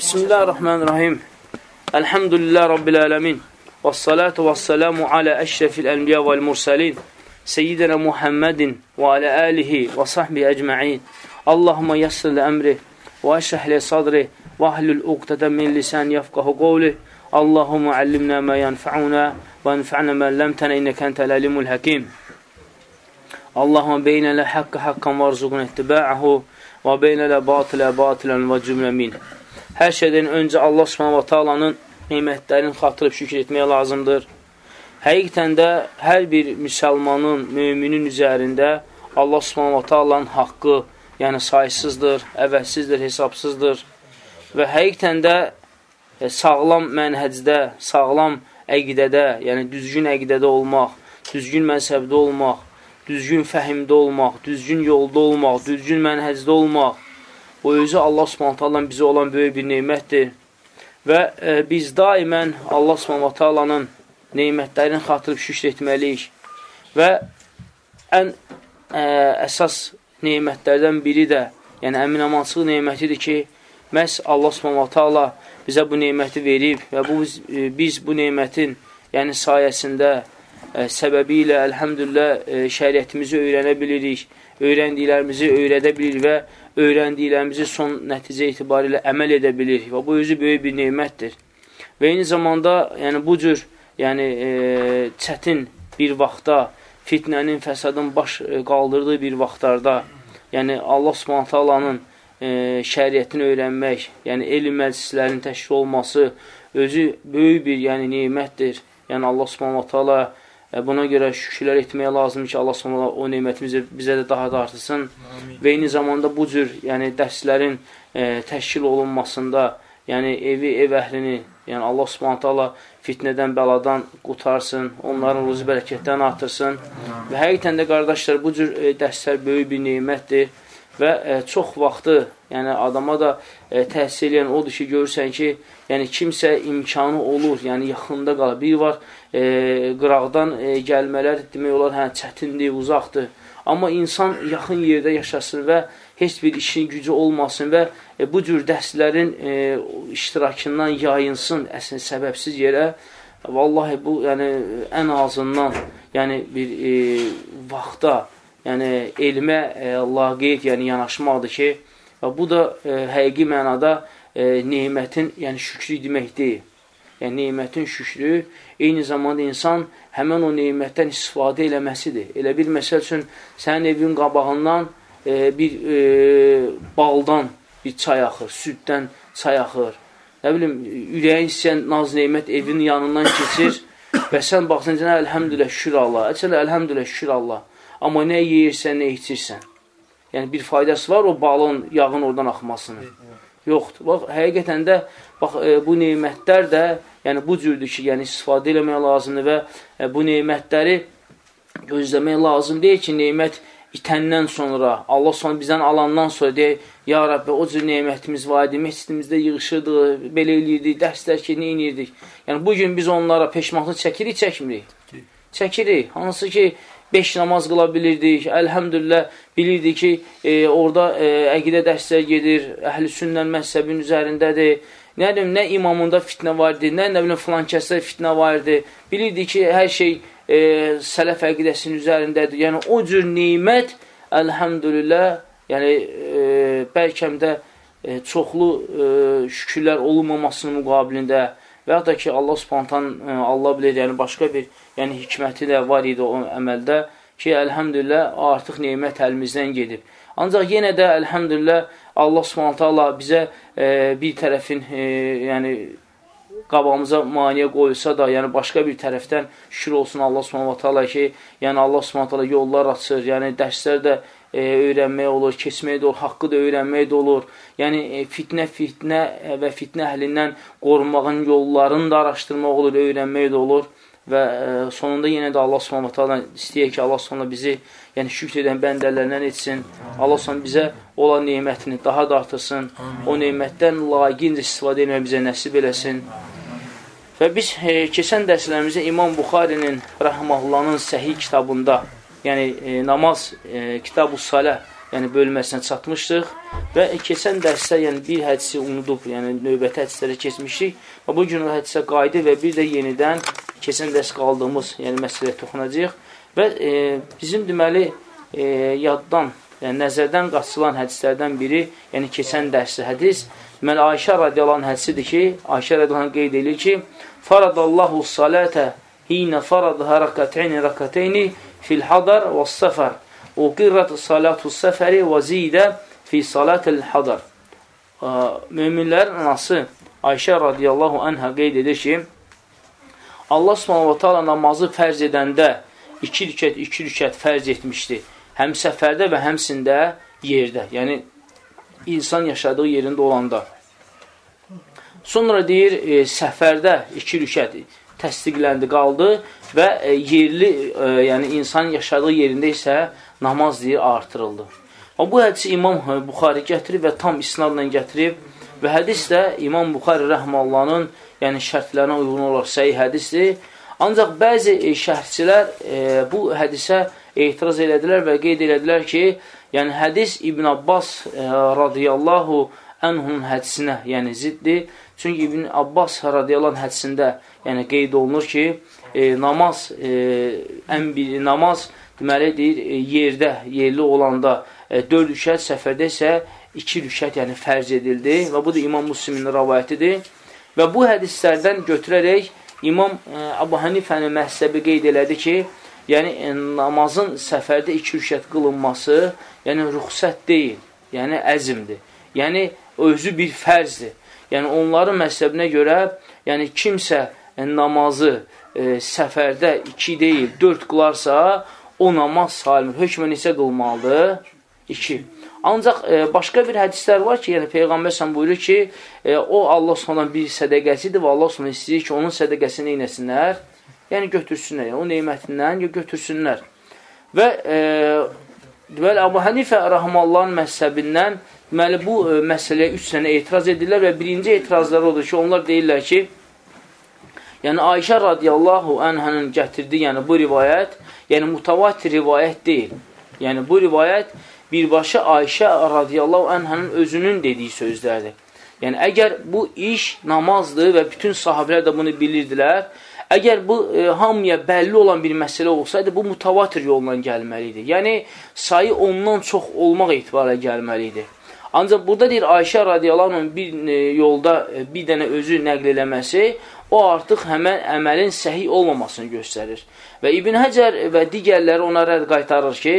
Bismillahirrahmanirrahim. Elhamdülillah Rabbil alemin. Vessalatu vesselamu ala eşrefil enbiya vel mursalin. Seyyidina Muhammedin ve ala alihi ve sahbihi ecma'in. Allahümme yassir li emri ve eşrah li sadri ve ahlul uqdeten min lisan yafqahu qawli. Allahümme allimna ma yanfa'una ve enfa'na ma lemtena inneke entel alimul hakim. Allahümme beynele hakka hakkan ve rzuqna ittiba'ahu və beynələ batilə batilən və cümlə min. Hər şeydən öncə Allah Subhanahu Taala'nın nemətlərini xatırlayıb şükür etmək lazımdır. Həqiqətən də hər bir müsəlmanın, müminin üzərində Allah Subhanahu Taala'nın haqqı, yəni saysızdır, əvəzsizdir, hesabsızdır. Və həqiqətən də sağlam mənhəcdə, sağlam əqidədə, yəni düzgün əqidədə olmaq, düzgün məzhəbdə olmaq, düzgün fəhimdə olmaq, düzgün yolda olmaq, düzgün mənhəcdə olmaq, bu özü Allah Subhanahu bizə olan böyük bir neymətdir. Və biz daimən Allah Subhanahu neymətlərini xatırlayıb şükür etməliyik. Və ən əsas neymətlərdən biri də, yəni əmin-amansıq neymətidir ki, məhz Allah Subhanahu bizə bu neyməti verib və biz bu neymətin yəni sayəsində səbəbi ilə, əlhəmdülillah, şəriətimizi öyrənə bilirik, öyrəndiklərimizi öyrədə bilirik və öyrəndiklərimizi son nəticə etibarilə əməl edə bilirik və bu özü böyük bir neymətdir. Və eyni zamanda bu cür çətin bir vaxtda, fitnənin, fəsadın baş qaldırdığı bir vaxtlarda, yəni Allah Subhanahu Taala'nın şəriətini öyrənmək, yəni elm məclislərinin təşkil olması özü böyük bir neymətdir. Yəni Allah Subhanahu Taala buna görə şükürlər etməyə lazımdır ki, Allah sonra o neymətimizi bizə də daha da artırsın. Və eyni zamanda bu cür dərslərin təşkil olunmasında, evi, ev əhlini, Allah Subhanahu fitnədən, bəladan qutarsın, onların ruzi bərəkətdən artırsın. Və həqiqətən də qardaşlar, bu cür dərslər böyük bir neymətdir və çox vaxtı adama da təhsil edən odur ki, görürsən ki, kimsə imkanı olur, yaxında qalır. Bir var, qıraqdan gəlmələr demək olar, çətindir, uzaqdır. Amma insan yaxın yerdə yaşasın və heç bir işin gücü olmasın və bu cür dərslərin iştirakından yayınsın əslində səbəbsiz yerə. Vallahi bu, ən azından bir vaxtda, elmə laqeyd, yanaşmaqdır ki, bu da həqiqi mənada neymətin, şükrü deməkdir. Neymətin şükrü, eyni zamanda insan həmən o neymətdən istifadə eləməsidir. Elə bir məsəl üçün, sənin evin qabağından bir baldan bir çay axır, süddən çay axır. Nə bilim, ürəyin istəyən naz neymət evin yanından keçir və sən baxsan, əlhəmdülə şükür Allah, əlhəmdülə şükür Allah. Amma nə yeyirsən, nə içirsən. Bir faydası var o balın, yağın oradan axmasının. Yoxdur. Bax, həqiqətən də bu neymətlər də bu cürdür ki, istifadə eləmək lazımdır və bu neymətləri gözləmək lazım deyil ki, neymət itəndən sonra, Allah sonra bizdən alandan sonra deyək, ya Rabbi, o cür neymətimiz var idi, məscidimizdə yığışırdıq, belə eləyirdik, dərslər ki, nə inirdik. Bugün biz onlara peşmanlıq çəkirik, çəkmirik. Çəkirik. Hansı ki, 5 namaz qıla bilirdik, əlhəmdülillah bilirdik ki, orada əqidə dərslər gedir, əhl-i sünnən məzhəbin üzərindədir, nə imamında fitnə var idi, nə filan kəsdə fitnə var idi, bilirdik ki, hər şey sələf əqidəsinin üzərindədir. Yəni, o cür neymət, əlhəmdülillah, bəlkəm də çoxlu şükürlər olunmamasının müqabilində və ya da ki, Allah Subhanahu Allah bilir, başqa bir hikməti də var idi o əməldə ki, əlhəmdülillah, artıq neymət əlimizdən gedib. Ancaq yenə də, əlhəmdülillah, Allah Subhanahu bizə bir tərəfin qabağımıza maniyə qoyulsa da, başqa bir tərəfdən şükür olsun Allah Subhanahu ki, Allah Subhanahu yollar açır, dərslər də öyrənmək olur, keçmək də olur, haqqı da öyrənmək də olur. Fitnə və fitnə əhlindən qorunmağın yollarını da araşdırmaq olur, öyrənmək də olur. Və sonunda yenə də Allah Subhanahu istəyək ki, Allah sonunda bizi şükür edən bəndələrindən etsin. Allah sonunda bizə olan neymətini daha da artırsın. O neymətdən layiqincə istifadə etmək bizə nəsib eləsin. Və biz keçən dərslərimizdə İmam Buxarinin Rəhməhullahın Səhih kitabında, namaz, Kitab-ı Salə bölməsinə çatmışdıq və keçən dərsdə bir hədisi unudub, növbəti hədislərə keçmişdik və bu gün o hədisə qayıdı və bir də yenidən keçən dərs qaldığımız məsələyə toxunacaq və bizim deməli yaddan, nəzərdən qaçılan hədislərdən biri, keçən dərsi hədis, deməli Ayşə radiyallahu anh hədisidir ki, Ayşə radiyallahu anh qeyd edir ki, faradallahu salətə hinə faradhə rəkəteyni fil hadar və səfər uqirrat salatu səfəri və zidə fi salatil hadar. Möminlərin anası Ayşə radiyallahu anhə qeyd edir ki, Allah subhanahu wa ta'ala namazı fərz edəndə 2 rükət fərz etmişdi. Həm səfərdə və həmsində yerdə. Yəni, insan yaşadığı yerində olanda. Sonra deyir, səfərdə 2 rükət təsdiqləndi, qaldı və yerli, yəni insan yaşadığı yerində isə namaz deyir, artırıldı. Bu hədisi İmam Buxari gətirib və tam isnadla gətirib və hədis də İmam Buxari rəhməllahının şərtlərinə uyğun olaraq səhih hədisdir. Ancaq bəzi şərhçilər bu hədisə etiraz elədilər və qeyd elədilər ki, hədis İbn Abbas radiyallahu anhunun hədisinə ziddir. Çünki İbn Abbas radiyallahu anh hədisində qeyd olunur ki, namaz deməli deyir, yerli olanda 4 rükət, səfərdə isə 2 rükət fərz edildi və bu da İmam Müslimin rəvayətidir. Və bu hədislərdən götürərək İmam Əbu Hanifənin məhzəbi qeyd elədi ki, namazın səfərdə 2 rükət qılınması rüxsət deyil, əzmdir. Özü bir fərzdir. Onların məhzəbinə görə kimsə namazı səfərdə 2 deyil, 4 qılarsa, o namaz salimdir. Hökmən isə qılmalıdır 2. Ancaq başqa bir hədislər var ki, Peyğəmbər sən buyurur ki, o Allah sonra bir sədəqəsidir və Allah sonra istəyir ki, onun sədəqəsini neynəsinlər? Götürsünlər, o neymətindən götürsünlər. Və Əbu Hanifə rəhmallahın məhzəbindən bu məsələyə 3 sənə etiraz edirlər və birinci etirazları odur ki, onlar deyirlər ki, Ayşə radiyallahu anhənin gətirdiyi bu rivayət, mutavatir rivayət deyil. Bu rivayət birbaşa Ayşə radiyallahu anhənin özünün dediyi sözlərdir. Əgər bu iş namazdır və bütün sahabələr də bunu bilirdilər, əgər bu hamıya bəlli olan bir məsələ olsaydı, bu mutavatir yolla gəlməli idi. Sayı ondan çox olmaq etibarla gəlməli idi. Ancaq burada deyir, Ayşə radiyallahu anhın bir yolda bir dənə özü nəql eləməsi, o artıq həmən əməlin səhih olmamasını göstərir. Və İbn Həcər və digərləri ona rədd qaytarır ki,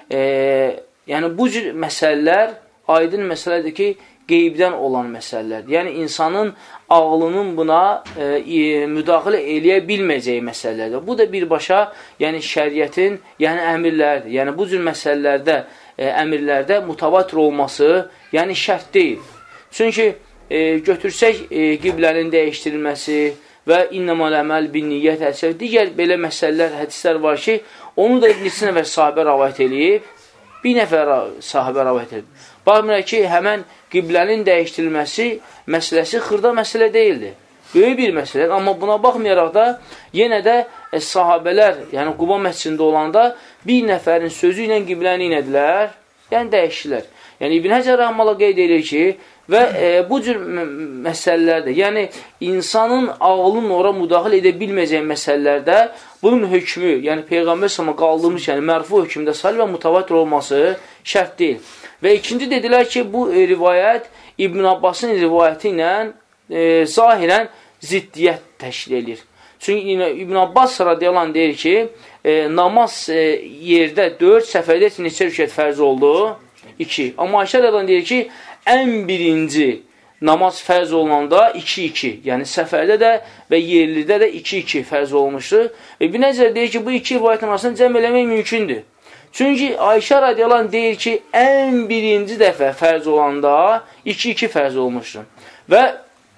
bu cür məsələlər aydın məsələdir ki, qeybdən olan məsələlərdir. İnsanın ağlının buna müdaxilə eləyə bilməyəcəyi məsələlərdir. Bu da birbaşa şəriətin əmirlərdir. Bu cür məsələlərdə, əmirlərdə mutavatir olması şərt deyil. Çünki götürsək qiblənin dəyişdirilməsi və innəmal əməl bin niyyət əsəl, digər belə məsələlər, hədislər var ki, onu da neçə nəfər sahabə rəvayət eləyib, bir nəfər sahabə rəvayət eləyib. Baxmayaq ki, həmən qiblənin dəyişdirilməsi məsələsi xırda məsələ deyildi. Böyük bir məsələ, amma buna baxmayaraq da yenə də sahabələr, Quba məscidində olanda bir nəfərin sözü ilə qibləni inədilər, dəyişdilər. İbn Həcər rəhməllah qeyd edir ki, və bu cür məsələlərdə, insanın ağlının ora müdaxilə edə bilməyəcəyi məsələlərdə bunun hökmü, Peyğəmbər s.ə.və qaldırmış, mərfu hökmdə salih və mutavatir olması şərt deyil. Və ikinci dedilər ki, bu rivayət İbn Abbasın rivayəti ilə zahirən ziddiyyət təşkil edir. Çünki İbn Abbas radiyallahu anh deyir ki, namaz yerdə 4, səfərdə neçə rükət fərz oldu? 2. Amma Ayşə radiyallahu anh deyir ki, ən birinci namaz fərz olunanda 2-2, səfərdə də və yerlidə də 2-2 fərz olmuşdur. Və bir nəzər deyir ki, bu iki rivayətin arasında cəm eləmək mümkündür. Çünki Ayşə radiyallahu anh deyir ki, ən birinci dəfə fərz olanda 2-2 fərz olmuşdur. Və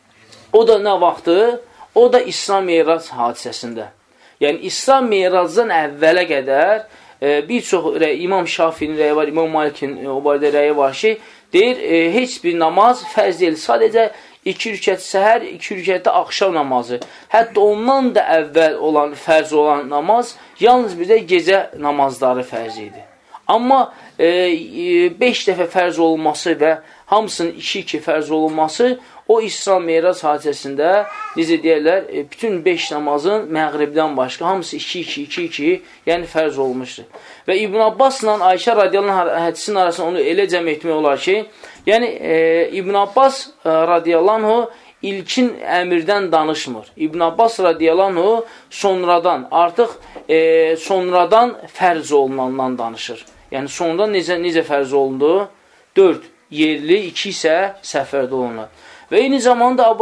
o da nə vaxtı? O da İslam Meyrac hadisəsində. İslam Meyracdan əvvələ qədər bir çox İmam Şafinin rəyi var, İmam Malikin o barədə rəyi var ki, deyir, heç bir namaz fərz deyil. Sadəcə 2 rükət səhər, 2 rükət də axşam namazı. Hətta ondan da əvvəl olan, fərz olan namaz yalnız bir də gecə namazları fərz idi. Amma 5 dəfə fərz olunması və hamısının 2-2 fərz olunması o İsra Meyraz hadisəsində, necə deyərlər, bütün 5 namazın məğribdən başqa, hamısı 2-2, yəni fərz olmuşdur. Və İbn Abbasla Ayşə radiyallahu anh hədisinin arasında onu elə cəm etmək olar ki, yəni İbn Abbas radiyallahu anh ilkin əmirdən danışmır. İbn Abbas radiyallahu anh sonradan, artıq sonradan fərz olunandan danışır. Yəni sonradan necə fərz olundu? 4 yerli, 2 isə səfərdə olunur. Və eyni zamanda Abu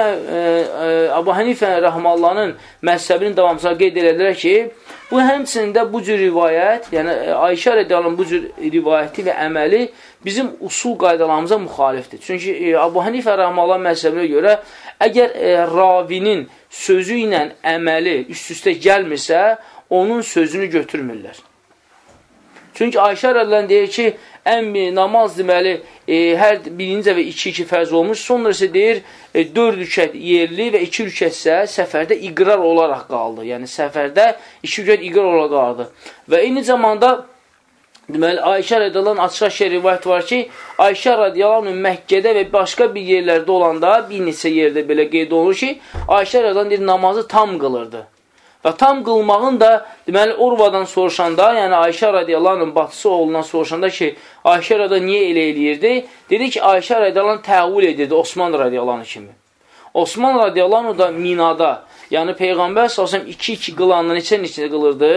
Hanifə rəhmallahının məzhəbinin davamçıları qeyd edilər ki, bu həmçində bu cür rivayət, yəni Ayşə rədiyallahu bu cür rivayəti və əməli bizim usul qaydalarımıza müxalifdir. Çünki Abu Hanifə rəhmallah məzhəbinə görə, əgər ravinin sözü ilə əməli üst-üstə gəlmirsə, onun sözünü götürmürlər. Çünki Ayşə rədiyallahu deyir ki, namaz deməli, hər birinci və 2-2 fərz olmuş, sonra isə deyir, 4 rükət yerli və 2 rükət isə səfərdə iqrar olaraq qaldı. Yəni, səfərdə 2 rükət iqrar olaraq qaldı. Və eyni zamanda, deməli, Ayşə rədiyallahu açıq-aşkar rivayət var ki, Ayşə rədiyallahu Məkkədə və başqa bir yerlərdə olanda, bir neçə yerdə belə qeyd olunur ki, Ayşə rədiyallahu deyir, namazı tam qılırdı. Və tam qılmağın da, deməli, Urvadan soruşanda, yəni Ayşə radiyallahu batısı oğlundan soruşanda ki, Ayşə radiyallahu niyə elə eləyirdi? Dedi ki, Ayşə radiyallahu təhvil edirdi Osman radiyallahu kimi. Osman radiyallahu da Minada, yəni Peyğəmbər salsam 2-2 qılanla neçə qılırdı?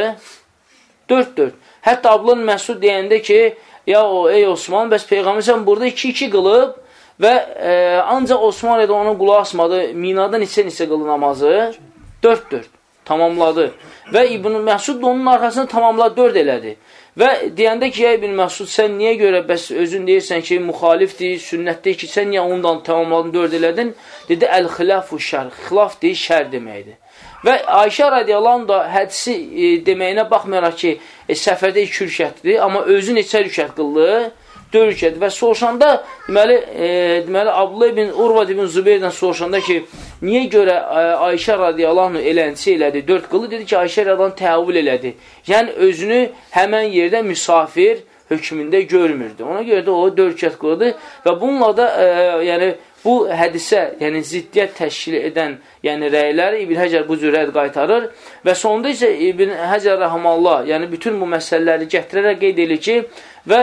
4-4. Hətta Abdullah Məsud deyəndə ki, ya ey Osman, bəs Peyğəmbər sən burada 2-2 qılıb və ancaq Osman radiyallahu ona qulaq asmadı, Minada neçə qılı namazı? 4-4. Tamamladı. Və İbn Məsud onun arxasını tamamladı, 4 elədi. Və deyəndə ki, ya İbn Məsud, sən niyə görə bəs özün deyirsən ki, müxalifdir, sünnətdir ki, sən niyə ondan tamamladın, 4 elədin? Dedi, əl-xilafu şər, xilaf deyil, şər deməkdir. Və Ayşə radiyallahu da hədisi deməyinə baxmayaraq ki, səfərdə 2 rükətdir, amma özü neçə rükət qıldı? 4 rükət. Və soruşanda, deməli, Abdullah ibn Urvad ibn Zübeyrdən soruşanda ki, niyə görə Ayşə radiyallahu elənçi elədi, 4 qılı, dedi ki, Ayşə radiyallahu təhvil elədi. Yəni, özünü həmən yerdə müsafir hökmündə görmürdü. Ona görə də o 4 rükət qıldı və bununla da, yəni, bu hədisə, yəni ziddiyyət təşkil edən, yəni rəyləri İbn Həcər bu cür rədd qaytarır və sonunda isə İbn Həcər rəhmallah, yəni bütün bu məsələləri gətirərək qeyd edir ki, və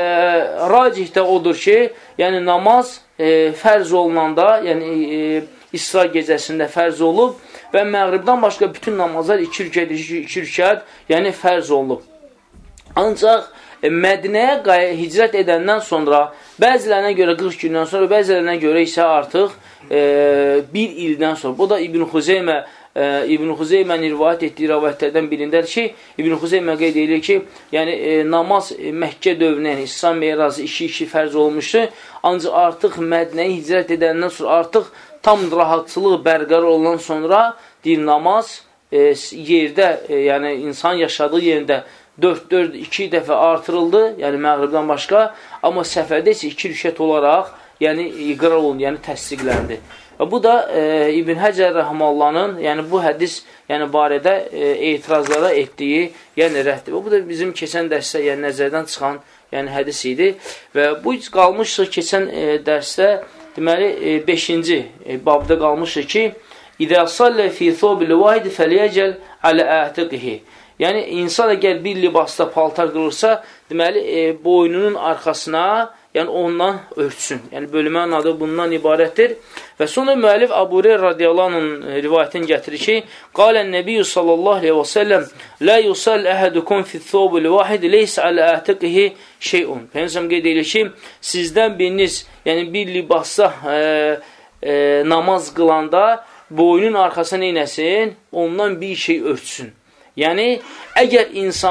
racih də odur ki, yəni namaz fərz olunanda, yəni İsra gecəsində fərz olub və məğribdən başqa bütün namazlar 2 rükət, yəni fərz olub. Ancaq Mədinəyə hicrət edəndən sonra, bəzilərinə görə 40 gündən sonra, bəzilərinə görə isə artıq 1 ildən sonra. Bu da İbn Xuzeymənin rivayət etdiyi rivayətlərdən birindədir ki, İbn Xuzeymə qeyd edir ki, yəni namaz Məkkə dövrünə, yəni İsra Meyrazı 2-2 fərz olmuşdur, ancaq artıq Mədinəyə hicrət edəndən sonra artıq tam rahatçılıq bərqərar olunan sonra deyir, namaz yerdə, yəni insan yaşadığı yerində 4-4-2 dəfə artırıldı, yəni məğribdən başqa, amma səfərdə isə 2 rükət olaraq, yəni iqrar olundu, yəni təsdiqləndi. Və bu da İbn Həcər rəhmallahının, yəni bu hədis yəni barədə etirazlara etdiyi, yəni rəddir. Və bu da bizim keçən dərsdə yəni nəzərdən çıxan yəni hədis idi. Və bu qalmışdır keçən dərsdə, deməli 5-ci babda qalmışdır ki, İdə sallə fi thobil vahid fəliyəcəl alə əhtiqihi. Yəni, insan əgər bir libasda paltar qılırsa, deməli, boynunun arxasına, yəni ondan örtsün. Yəni, bölmənin adı bundan ibarətdir. Və sonra müəllif Əbu Hüreyrə radiyallahu anh rivayətini gətirir ki, Qalən Nəbiyyü sallallahu aleyhi və səlləm, Lə yusal əhədukum fithobul vahid, leysə alə əhtiqihi şeyun. Peygəmbər qeyd edir ki, sizdən biriniz, yəni bir libasda namaz qılanda, boynun arxasına neynəsin, ondan bir şey örtsün. Yəni, əgər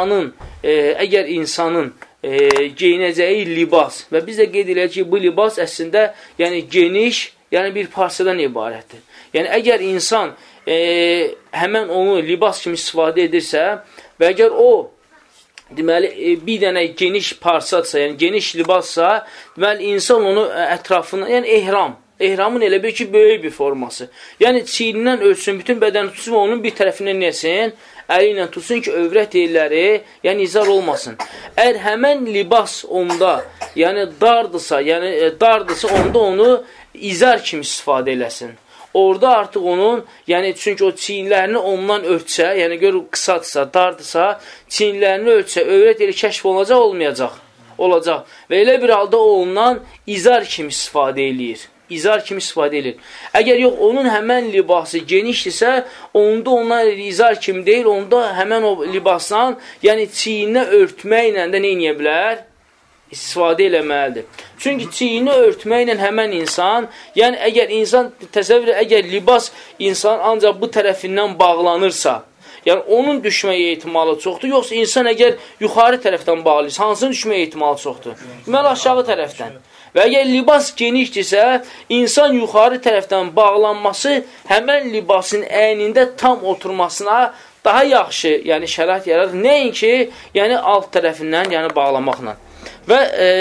insanın geyinəcəyi libas və biz də qeyd edək ki, bu libas əslində yəni geniş, yəni bir parçadan ibarətdir. Yəni, əgər insan həmən onu libas kimi istifadə edirsə və əgər o, deməli, bir dənə geniş parçadsa, yəni geniş libassa, deməli, insan onu ətrafına, yəni ehramın elə bir ki, böyük bir forması. Yəni, çiynindən ölçsün, bütün bədəni tutsun və onun bir tərəfindən nəsin? Əli ilə tutsun ki, övrət yerləri, yəni izar olmasın. Əgər həmən libas onda, yəni dardısa, onda onu izar kimi istifadə eləsin. Orada artıq onun, yəni çünki o çiyinlərini ondan örtsə, yəni görür qısadırsa, dardısa, çiyinlərini örtsə, övrət yeri kəşf olacaq, olmayacaq? Olacaq. Və elə bir halda o ondan izar kimi istifadə eləyir. İzar kimi istifadə edir. Əgər yox, onun həmən libası genişdirsə, onda ondan izar kimi deyil, onda həmən o libasdan, yəni çiyinə örtməklə də nə edə bilər? İstifadə eləməlidir. Çünki çiyini örtməklə həmən insan, yəni əgər insan, təsəvvür əgər libas insan ancaq bu tərəfindən bağlanırsa, yəni onun düşməyə ehtimalı çoxdur, yoxsa insan əgər yuxarı tərəfdən bağlıysa, hansının düşməyə ehtimalı çoxdur? Deməli, aşağı tərəfdən. Və əgər libas genişdirsə, insan yuxarı tərəfdən bağlanması həmən libasın əynində tam oturmasına daha yaxşı, yəni şərait yaradır. Nəinki, yəni alt tərəfindən, yəni bağlamaqla. Və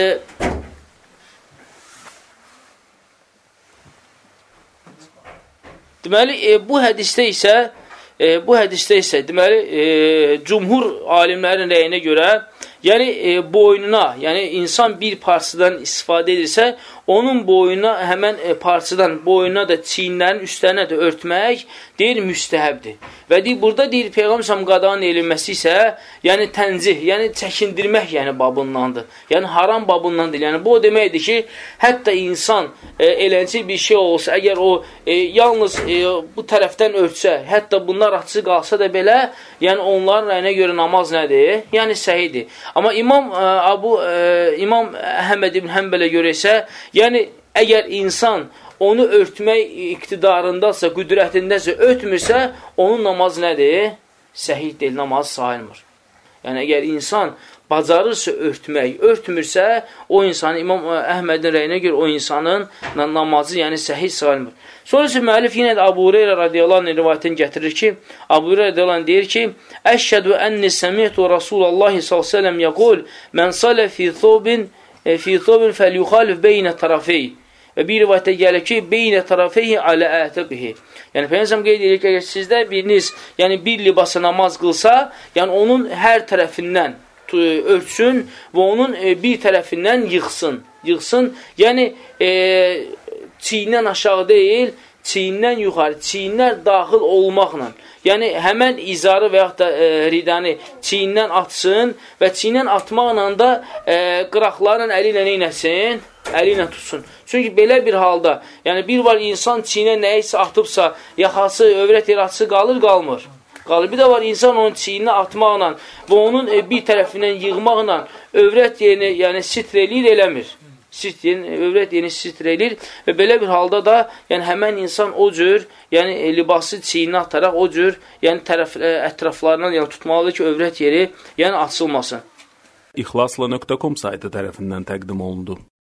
deməli, bu hədisdə isə deməli, cümhur alimlərin rəyinə görə, yəni boynuna, yəni insan bir parçadan istifadə edirsə, onun boynuna, həmən parçadan, boynuna da çiyinlərin üstlərinə də örtmək, deyir, müstəhəbdir. Və deyir, burada deyir, Peyğəmbər qadağan edilməsi isə, yəni təncih, yəni çəkindirmək, yəni babındandır. Yəni haram babındandır. Yəni bu o deməkdir ki, hətta insan eləncə bir şey olsa, əgər o yalnız bu tərəfdən örtsə, hətta bunlar açıq qalsa da belə, yəni onların rəyinə görə namaz nədir? Yəni səhidir. Amma İmam Əhməd ibn Həmbələ görə isə, yəni əgər insan onu örtmək iqtidarındasa, qüdrətindəsə, örtmürsə, onun namaz nədir? Səhih deyil, namaz sayılmır. Yəni, əgər insan bacarırsa örtmək, örtmürsə, o insanın, İmam Əhmədin rəyinə görə o insanın namazı, yəni səhih sayılmır. Sonra isə müəllif yenə də Əbu Hüreyrə radiyallahu anh rivayətini gətirir ki, Əbu Hüreyrə radiyallahu anh deyir ki, Əşhədü ənni səmiyyətu Rasulallahi s.ə.v yəqul, mən salə fi thobin fəlyuxalif beynə tərəfey. Və bir rivayətdə gəlir ki, beynə tərəfeyhi alə ətəqihi. Yəni, Peyyənsəm qeyd edir ki, əgər sizdə biriniz, yəni bir libasa namaz qılsa, yəni onun hər tərəfindən örtsün və onun bir tərəfindən yıxsın. Yəni, çiyinən aşağı deyil, çiyinən yuxarı, çiyinlər daxil olmaqla. Yəni, həmən izarı və yaxud da ridani çiyinən atsın və çiyinən atmaqla da qıraqlarla əli ilə neynəsin? Əli ilə tutsun. Çünki belə bir halda, yəni bir var insan çiyinə nəyisə atıbsa, yaxası, övrət yeri atsı qalır, qalmır. Bir də var insan onun çiyinə atmaqla və onun bir tərəfindən yığmaqla övrət yerini, yəni sitr eləyir, eləmir. Övrət yerini sitr eləyir və belə bir halda da, yəni həmən insan o cür, yəni libası çiyinə ataraq o cür, yəni ətraflarından yəni, tutmalıdır ki, övrət yeri yəni açılmasın. İxlasla.com saytı tərəfindən təqdim olundu.